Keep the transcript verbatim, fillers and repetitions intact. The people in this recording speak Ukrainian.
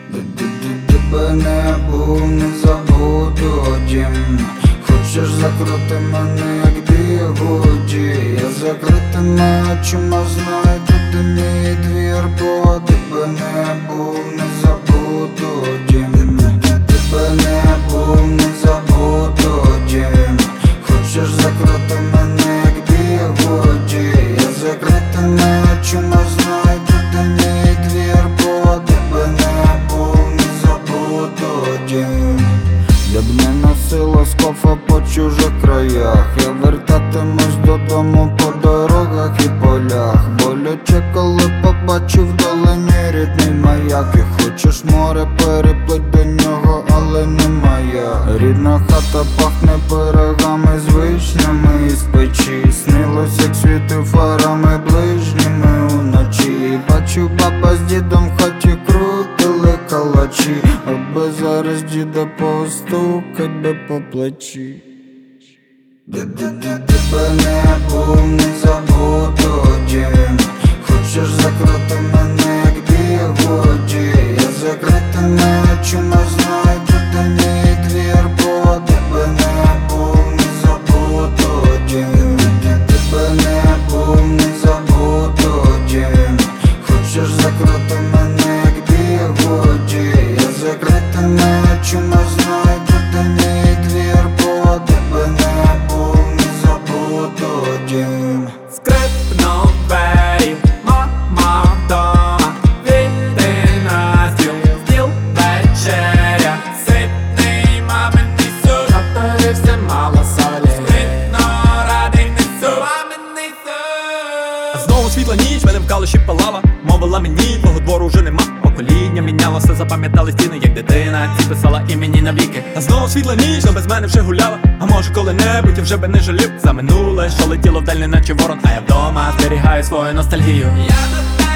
Тебе не був, не забуду дім. Хочеш закрути мене, як бігуді. Я закритими очима знаю, тут мій двір, бо тебе не був, не забуду дім. Тебе не був, не забуду дім. Хочеш закрути мене, як бігуді. Я закритими очима знаю, тут мій двір, бо тебе не був, не забуду дім. Я б не носила скофа по чужих краях. Я вертатимусь додому по дорогах і полях. Боляче, коли побачив вдалині рідний маяк. І хочеш море, переплить до нього, але не моя. Рідна хата пахне пирогами з вишнями із печі. Снилось, як світив фарами ближніми уночі. Бачу, баба з дідом в хаті крутили калачі, аби зараз діда постукать би по плечі. Тебе не був, не забуду дім. Хочеш закрити мене, як бігуді. Я закритими очима знаю, де мій двір, бо тебе не був, не забуду дім. Тебе не був, не забуду дім. Хочеш закрити мене, як бігуді. Я закритими очима знаю, де мій двір, бо тебе не був, не забуду дім. Скрипнув двері, мама вдома. Війти на стіл, стіл вечеря. Ситний маминий суп, наперився мало солі. Спритно радий несу маминий суп. Знову світла ніч, мене в калуші палала. Мовила мені, твого двору вже нема. Покоління мінялося, запам'ятали стіни, як дитина. Ці писала імені навіки. А знову світла ніч, но без мене вже гуляла. А може коли-небудь я вже би не жалів за минуле, що летіло вдаль, наче ворон. А я вдома зберігаю свою ностальгію. Я